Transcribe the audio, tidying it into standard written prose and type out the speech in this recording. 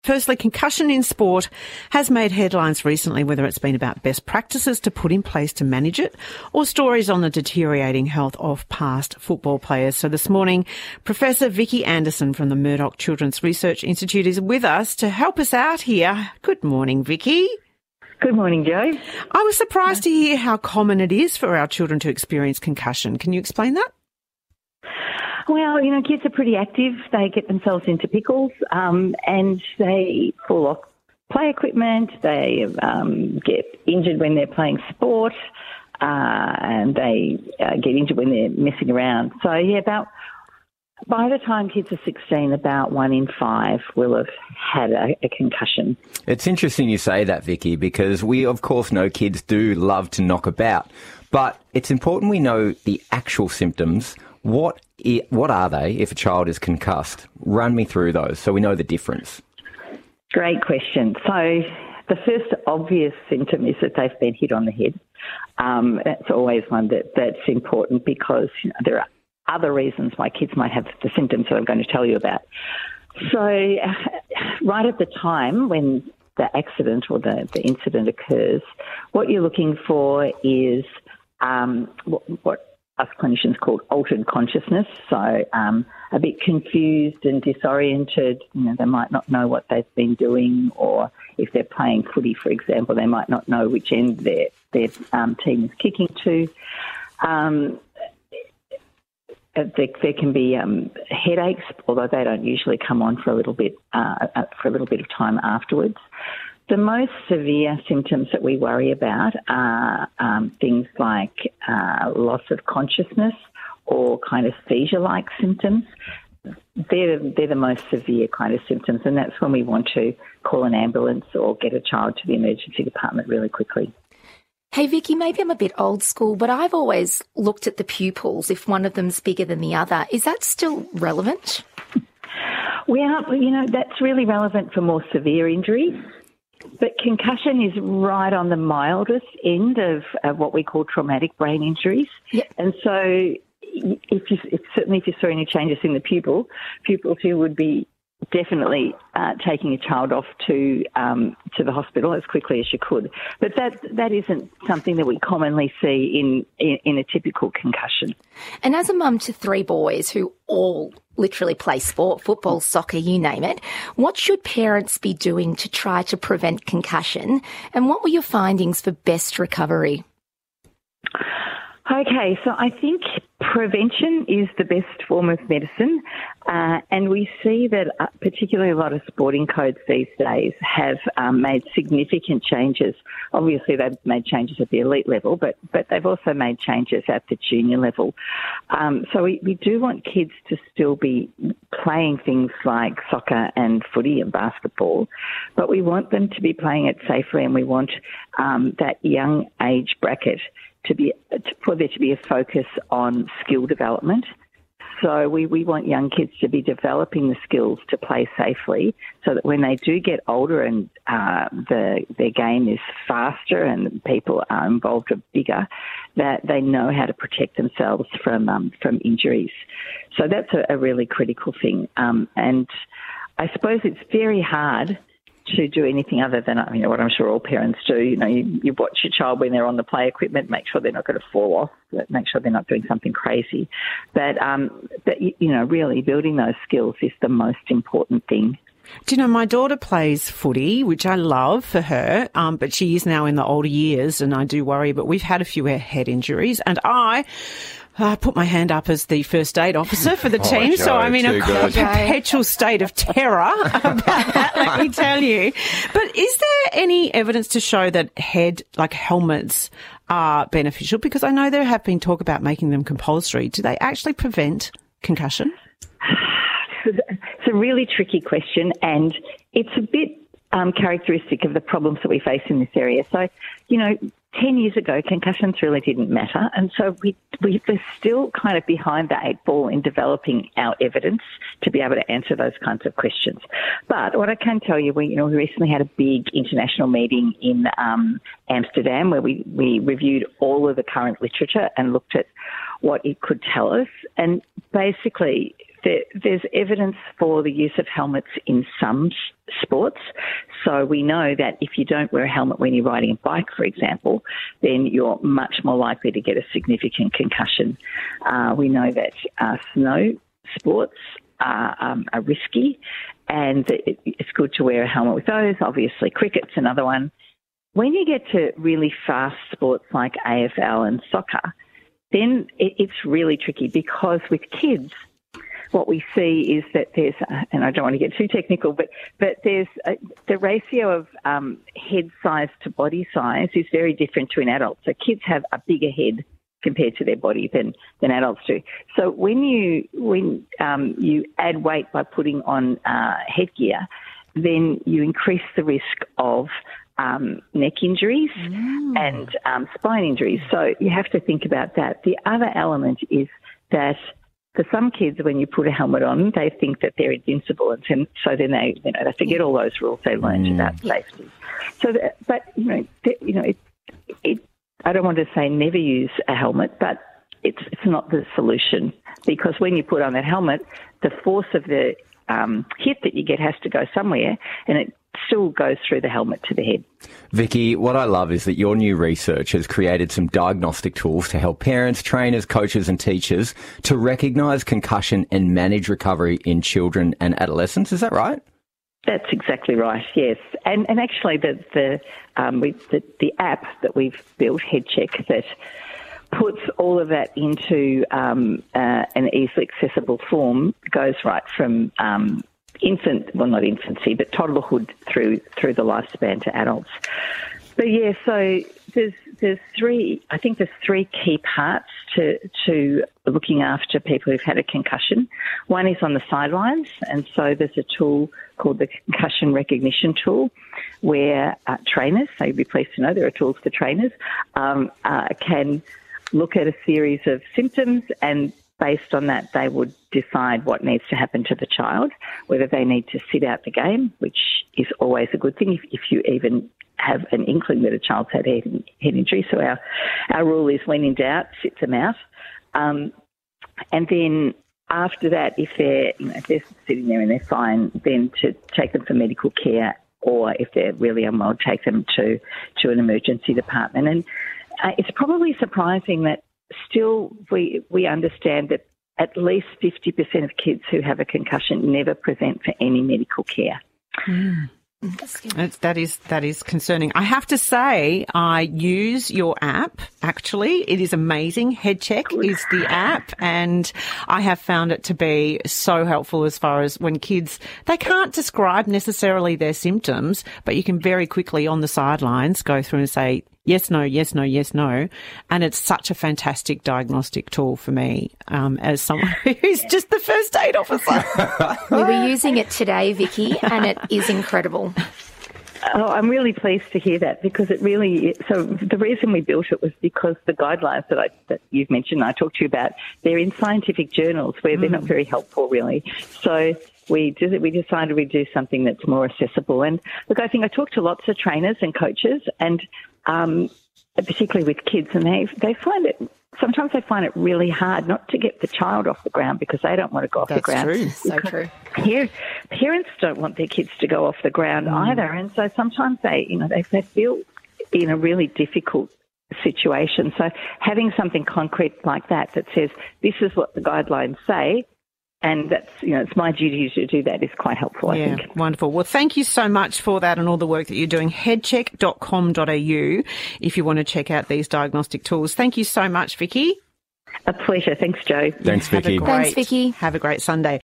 Firstly, concussion in sport has made headlines recently, whether it's been about best practices to put in place to manage it or stories on the deteriorating health of past football players. So this morning, Professor Vicki Anderson from the Murdoch Children's Research Institute is with us to help us out here. Good morning, Vicki. Good morning, Jo. I was surprised to hear how common it is for our children to experience concussion. Can you explain that? Well, kids are pretty active. They get themselves into pickles and they fall off play equipment. They get injured when they're playing sport and they get injured when they're messing around. So, by the time kids are 16, about 1 in 5 will have had a concussion. It's interesting you say that, Vicki, because we, of course, know kids do love to knock about. But it's important we know the actual symptoms. What are they if a child is concussed? Run me through those so we know the difference. Great question. So the first obvious symptom is that they've been hit on the head. That's always one that's important because there are other reasons why kids might have the symptoms that I'm going to tell you about. So right at the time when the accident or the incident occurs, what you're looking for is what us clinicians call altered consciousness, so a bit confused and disoriented. They might not know what they've been doing, or if they're playing footy, for example, they might not know which end their team is kicking to. There can be headaches, although they don't usually come on for a little bit of time afterwards. The most severe symptoms that we worry about are things like loss of consciousness or kind of seizure-like symptoms. They're the most severe kind of symptoms, and that's when we want to call an ambulance or get a child to the emergency department really quickly. Hey, Vicki, maybe I'm a bit old school, but I've always looked at the pupils if one of them's bigger than the other. Is that still relevant? Well, that's really relevant for more severe injuries. But concussion is right on the mildest end of what we call traumatic brain injuries. Yep. And so if you saw any changes in the pupils who would be definitely taking a child off to the hospital as quickly as you could. But that isn't something that we commonly see in a typical concussion. And as a mum to 3 boys who all literally play sport, football, soccer, you name it, what should parents be doing to try to prevent concussion? And what were your findings for best recovery? Okay, so I think prevention is the best form of medicine, and we see that particularly a lot of sporting codes these days have made significant changes. Obviously, they've made changes at the elite level, but they've also made changes at the junior level. So we do want kids to still be playing things like soccer and footy and basketball, but we want them to be playing it safely, and we want that young age bracket for there to be a focus on skill development. So we want young kids to be developing the skills to play safely so that when they do get older and their game is faster and people are involved are bigger, that they know how to protect themselves from injuries. So that's a really critical thing. And I suppose it's very hard to do anything other than what I'm sure all parents do. You watch your child when they're on the play equipment, make sure they're not going to fall off, make sure they're not doing something crazy. But really building those skills is the most important thing. Do you know, my daughter plays footy, which I love for her, but she is now in the older years, and I do worry. But we've had a few head injuries, and I put my hand up as the first aid officer for the team, so I'm in a perpetual state of terror about that, let me tell you. But is there any evidence to show that helmets are beneficial? Because I know there have been talk about making them compulsory. Do they actually prevent concussion? It's a really tricky question, and it's a bit characteristic of the problems that we face in this area. So, 10 years ago, concussions really didn't matter, and so we're still kind of behind the 8 ball in developing our evidence to be able to answer those kinds of questions. But what I can tell you, we recently had a big international meeting in Amsterdam where we reviewed all of the current literature and looked at what it could tell us, and basically there's evidence for the use of helmets in some sports. So we know that if you don't wear a helmet when you're riding a bike, for example, then you're much more likely to get a significant concussion. We know that snow sports are risky, and it's good to wear a helmet with those. Obviously, cricket's another one. When you get to really fast sports like AFL and soccer, then it's really tricky, because with kids, what we see is that there's, and I don't want to get too technical, but there's the ratio of head size to body size is very different to an adult. So kids have a bigger head compared to their body than adults do. So when you add weight by putting on headgear, then you increase the risk of neck injuries and spine injuries. So you have to think about that. The other element is that for some kids, when you put a helmet on, they think that they're invincible, and so then they forget all those rules they learned about safety. So, I don't want to say never use a helmet, but it's not the solution, because when you put on that helmet, the force of the hit that you get has to go somewhere, and it still goes through the helmet to the head. Vicky, what I love is that your new research has created some diagnostic tools to help parents, trainers, coaches and teachers to recognise concussion and manage recovery in children and adolescents. Is that right? That's exactly right, yes. And actually the app that we've built, HeadCheck, that puts all of that into an easily accessible form, goes right from not infancy, but toddlerhood through the lifespan to adults. So yeah, so there's three key parts to looking after people who've had a concussion. One is on the sidelines, and so there's a tool called the concussion recognition tool, where trainers, so you'd be pleased to know there are tools for trainers, can look at a series of symptoms, and based on that, they would decide what needs to happen to the child, whether they need to sit out the game, which is always a good thing if you even have an inkling that a child's had head injury. So our rule is, when in doubt, sit them out. And then after that, if they're sitting there and they're fine, then to take them for medical care, or if they're really unwell, take them to an emergency department. And it's probably surprising that still we understand that at least 50% of kids who have a concussion never present for any medical care. That is concerning. I have to say, I use your app, actually. It is amazing. HeadCheck is the app, and I have found it to be so helpful as far as when kids, they can't describe necessarily their symptoms, but you can very quickly on the sidelines go through and say, yes, no, yes, no, yes, no. And it's such a fantastic diagnostic tool for me as someone who's just the first aid officer. We were using it today, Vicky, and it is incredible. Oh, I'm really pleased to hear that, because it really, so the reason we built it was because the guidelines that you've mentioned, I talked to you about, they're in scientific journals where they're not very helpful, really. So we decided we'd do something that's more accessible. And look, I think I talked to lots of trainers and coaches, and particularly with kids, and they find it really hard not to get the child off the ground, because they don't want to go off the ground. That's true. So true. Parents don't want their kids to go off the ground either, and so sometimes they feel in a really difficult situation. So having something concrete like that says, this is what the guidelines say, and that's, it's my duty to do that, is quite helpful, I think. Wonderful. Well, thank you so much for that and all the work that you're doing. Headcheck.com.au if you want to check out these diagnostic tools. Thank you so much, Vicky. A pleasure. Thanks, Jo. Thanks, Vicky. Thanks, Vicky. Have a great Sunday.